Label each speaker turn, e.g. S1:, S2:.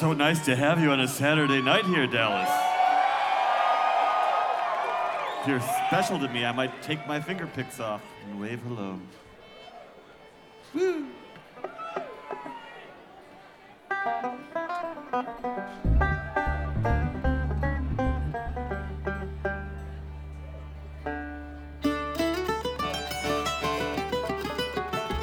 S1: so nice to have you on a Saturday night here, Dallas. If you're special to me, I might take my finger picks off and wave hello. Woo!